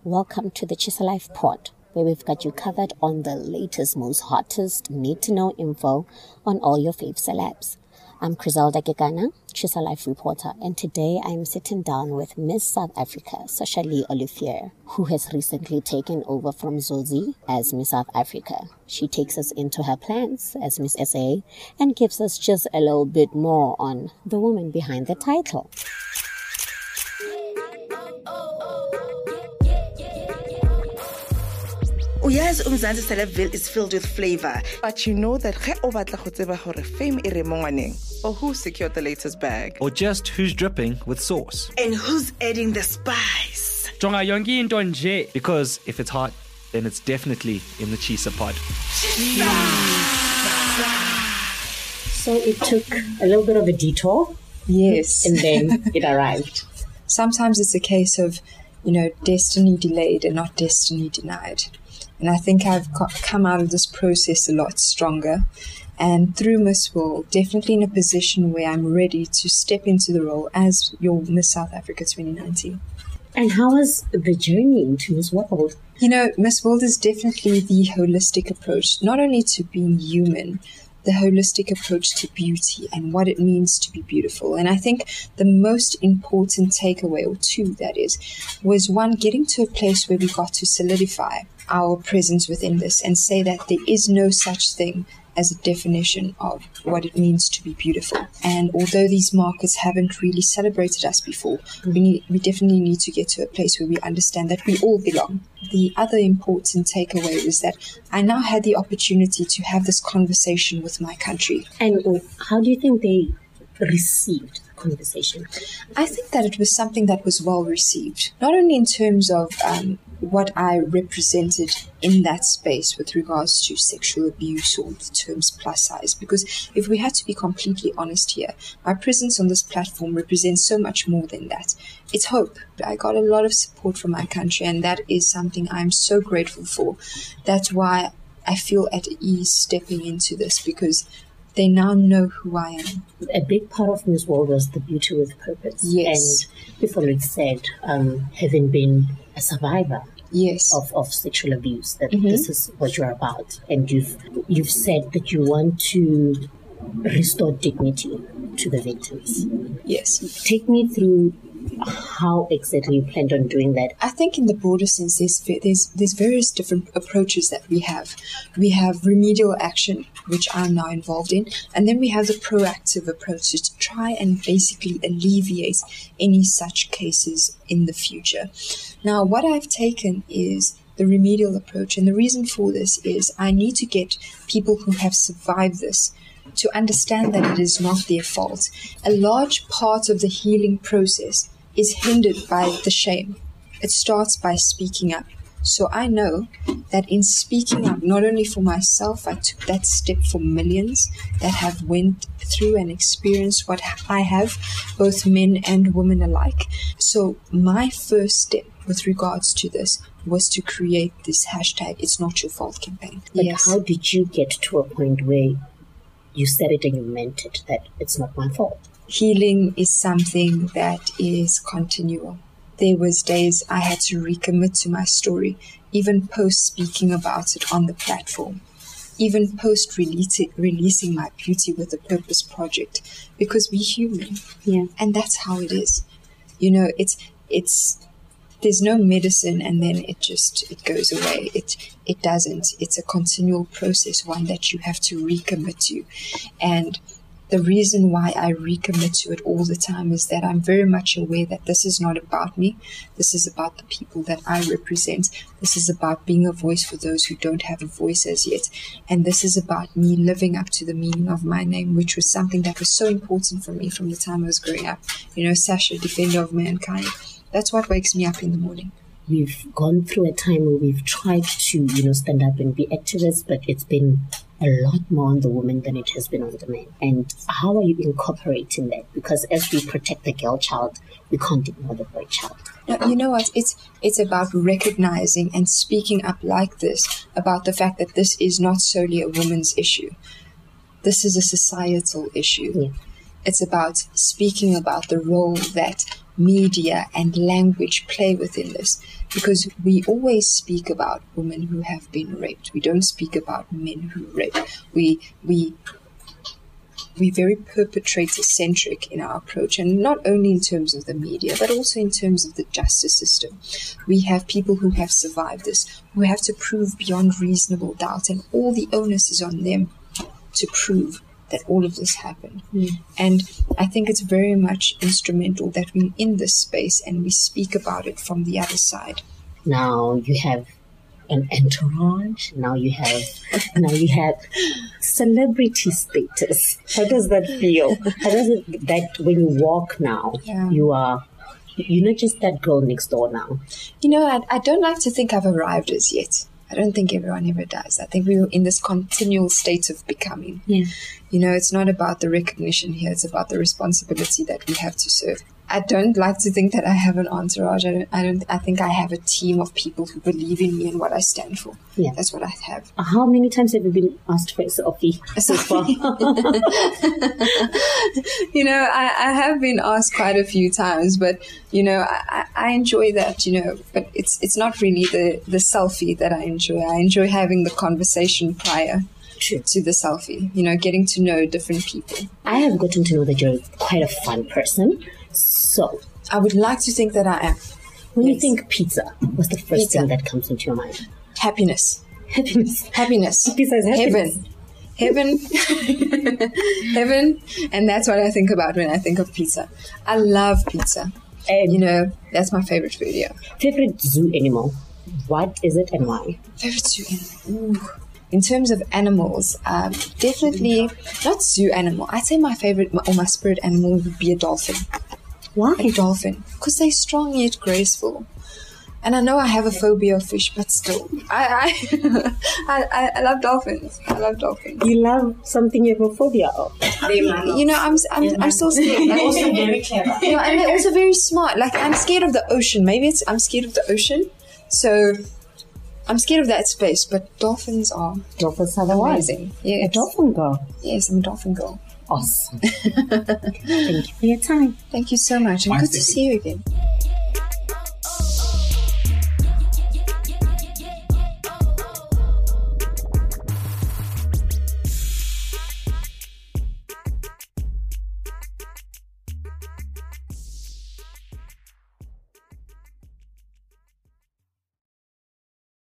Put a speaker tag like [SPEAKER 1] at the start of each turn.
[SPEAKER 1] Welcome to the Chisa Life Pod, where we've got you covered on the latest, most hottest, need-to-know info on all your fave celebs. I'm Griselda Gegana, Chisa Life reporter, and today I'm sitting down with Miss South Africa, Sasha-Leigh Olivier, who has recently taken over from Zozi as Miss South Africa. She takes us into her plans as Miss SA and gives us just a little bit more on the woman behind the title.
[SPEAKER 2] Yes, Umzansi Celebville is filled with flavor.
[SPEAKER 3] But you know that ge o batla go tseba gore fame e re mo ngwaneng, or who secured the latest bag,
[SPEAKER 4] or just who's dripping with sauce.
[SPEAKER 2] And who's adding the spice.
[SPEAKER 4] Jonga yonke into nje. Because if it's hot, then it's definitely in the Chisa pod.
[SPEAKER 1] So it took a little bit of a detour.
[SPEAKER 5] Yes.
[SPEAKER 1] And then it arrived.
[SPEAKER 5] Sometimes it's a case of, destiny delayed and not destiny denied. And I think I've come out of this process a lot stronger. And through Miss World, definitely in a position where I'm ready to step into the role as your Miss South Africa 2019.
[SPEAKER 1] And how was the journey into Miss World?
[SPEAKER 5] Miss World is definitely the holistic approach, not only to being human, the holistic approach to beauty and what it means to be beautiful. And I think the most important takeaway, or two that is, was one, getting to a place where we got to solidify our presence within this and say that there is no such thing as a definition of what it means to be beautiful. And although these markets haven't really celebrated us before, we definitely need to get to a place where we understand that we all belong. The other important takeaway was that I now had the opportunity to have this conversation with my country.
[SPEAKER 1] And how do you think they received the conversation?
[SPEAKER 5] I think that it was something that was well received, not only in terms of what I represented in that space with regards to sexual abuse or the terms plus size, because if we had to be completely honest here, my presence on this platform represents so much more than that. It's hope. I got a lot of support from my country, and that is something I'm so grateful for. That's why I feel at ease stepping into this, because they now know who I am.
[SPEAKER 1] A big part of Miss World was the beauty with purpose.
[SPEAKER 5] Yes.
[SPEAKER 1] And before it said, having been a survivor of sexual abuse, that this is what you're about. And you've said that you want to restore dignity to the victims.
[SPEAKER 5] Yes.
[SPEAKER 1] Take me through how exactly you planned on doing that.
[SPEAKER 5] I think in the broader sense, there's various different approaches that we have. We have remedial action, which I'm now involved in, and then we have the proactive approach to try and basically alleviate any such cases in the future. Now, what I've taken is the remedial approach, and the reason for this is I need to get people who have survived this to understand that it is not their fault. A large part of the healing process is hindered by the shame. It starts by speaking up. So I know that in speaking up, not only for myself, I took that step for millions that have went through and experienced what I have, both men and women alike. So my first step with regards to this was to create this hashtag, It's Not Your Fault campaign.
[SPEAKER 1] But how did you get to a point where you said it and you meant it, that it's not my fault?
[SPEAKER 5] Healing is something that is continual. There was days I had to recommit to my story, even post speaking about it on the platform, even post releasing my Beauty with a Purpose project, because we're human.
[SPEAKER 1] Yeah.
[SPEAKER 5] And that's how it is. It's there's no medicine and then it goes away. It doesn't. It's a continual process, one that you have to recommit to. And the reason why I recommit to it all the time is that I'm very much aware that this is not about me. This is about the people that I represent. This is about being a voice for those who don't have a voice as yet. And this is about me living up to the meaning of my name, which was something that was so important for me from the time I was growing up. Sasha, defender of mankind. That's what wakes me up in the morning.
[SPEAKER 1] We've gone through a time where we've tried to, stand up and be activists, but it's been a lot more on the woman than it has been on the men. And how are you incorporating that? Because as we protect the girl child, we can't ignore the boy child.
[SPEAKER 5] Now, you know what? It's about recognizing and speaking up like this about the fact that this is not solely a woman's issue. This is a societal issue.
[SPEAKER 1] Yeah.
[SPEAKER 5] It's about speaking about the role that media and language play within this. because we always speak about women who have been raped. We don't speak about men who rape. We're very perpetrator-centric in our approach, and not only in terms of the media, but also in terms of the justice system. We have people who have survived this, who have to prove beyond reasonable doubt, and all the onus is on them to prove that all of this happened. And I think it's very much instrumental that we're in this space and we speak about it from the other side.
[SPEAKER 1] Now you have an entourage. Now you have celebrity status. How does that feel? How does it that when you walk now, you're not just that girl next door now?
[SPEAKER 5] I don't like to think I've arrived as yet. I don't think everyone ever does. I think we're in this continual state of becoming.
[SPEAKER 1] Yeah.
[SPEAKER 5] It's not about the recognition here. It's about the responsibility that we have to serve. I don't like to think that I have an entourage. I think I have a team of people who believe in me and what I stand for.
[SPEAKER 1] Yeah.
[SPEAKER 5] That's what I have.
[SPEAKER 1] How many times have you been asked for a selfie so far?
[SPEAKER 5] I have been asked quite a few times, but, I enjoy that, but it's not really the selfie that I enjoy. I enjoy having the conversation prior to the selfie, getting to know different people.
[SPEAKER 1] I have gotten to know that you're quite a fun person. So
[SPEAKER 5] I would like to think that I am.
[SPEAKER 1] When you think pizza, what's the first thing that comes into your mind?
[SPEAKER 5] Happiness.
[SPEAKER 1] Happiness.
[SPEAKER 5] Pizza is happiness. Heaven. And that's what I think about when I think of pizza. I love pizza. That's my favorite food, yeah.
[SPEAKER 1] Favorite zoo animal? What is it and why?
[SPEAKER 5] Favorite zoo animal? Ooh. In terms of animals, definitely not zoo animal. I'd say my favorite or my spirit animal would be a dolphin.
[SPEAKER 1] Why?
[SPEAKER 5] A dolphin. Because they're strong yet graceful. And I know I have a phobia of fish, but still, I love dolphins. I love dolphins.
[SPEAKER 1] You love something you have a phobia of.
[SPEAKER 5] I'm still scared. They're also very clever. And they're also very smart. Like, I'm scared of the ocean. Maybe I'm scared of the ocean. So I'm scared of that space, but dolphins are
[SPEAKER 1] amazing.
[SPEAKER 5] Yes.
[SPEAKER 1] A dolphin girl.
[SPEAKER 5] Yes, I'm a dolphin girl.
[SPEAKER 1] Awesome. Thank you for your time.
[SPEAKER 5] Thank you so much, and good to see you again.